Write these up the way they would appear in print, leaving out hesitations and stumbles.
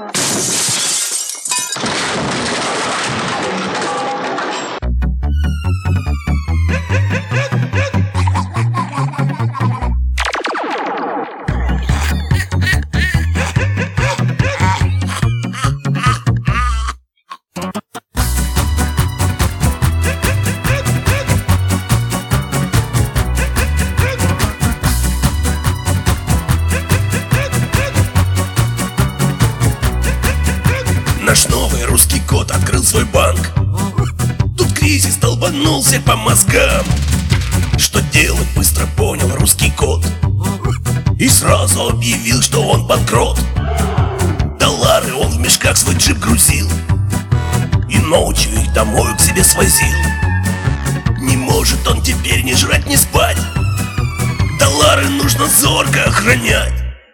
Наш новый русский кот открыл свой банк. Тут кризис долбанулся по мозгам. Что делать, быстро понял русский кот и сразу объявил, что он банкрот. Доллары он в мешках свой джип грузил и ночью их домой к себе свозил. Не может он теперь ни жрать, ни спать. Доллары нужно зорко охранять.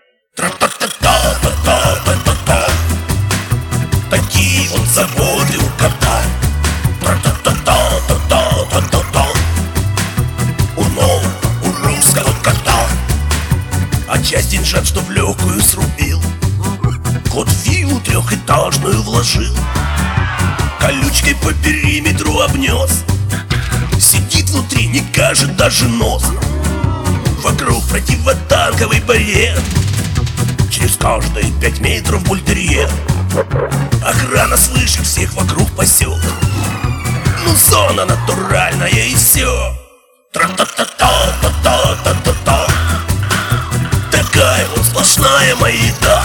Тра-та-та-та-та-та-та-та-та. Такие вот заботы у кота. Тра-та-та-та-та-та-та-та. У русского кота. А часть деньжат, что в легкую срубил, кот виллу трехэтажную вложил, колючкой по периметру обнес. Сидит внутри, не кажет даже нос. Вокруг противотанковый барьер, через каждые 5 метров бультерьер. Охрана свыше всех вокруг пасет. Ну зона натуральная и все. Тра-та-та-та-та-та-та-та. Такая вот сплошная маята.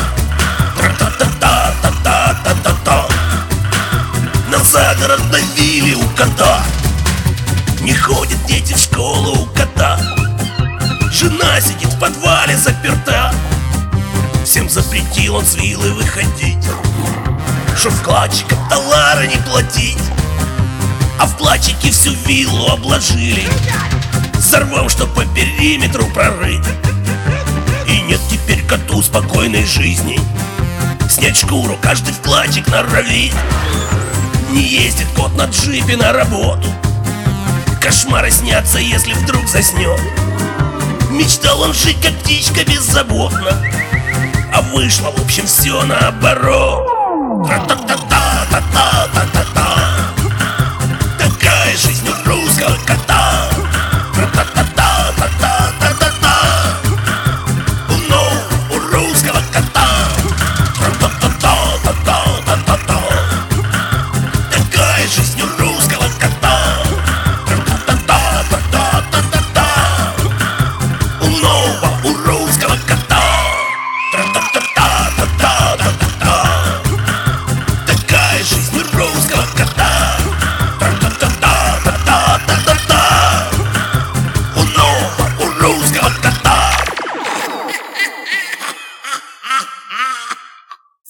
Тра-та-та-та-та-та-та-та. На загородной вилле у кота. Не ходят дети в школу у кота. Жена сидит в подвале заперта. Всем запретил он с виллы выходить, чтоб вкладчикам доллары не платить. А вкладчики всю виллу обложили взорвом, чтоб по периметру прорыть. И нет теперь коту спокойной жизни. Снять шкуру каждый вкладчик норовит. Не ездит кот на джипе на работу. Кошмары снятся, если вдруг заснет. Мечтал он жить как птичка беззаботно, а вышло в общем все наоборот. Тра-та-та-та-та-та.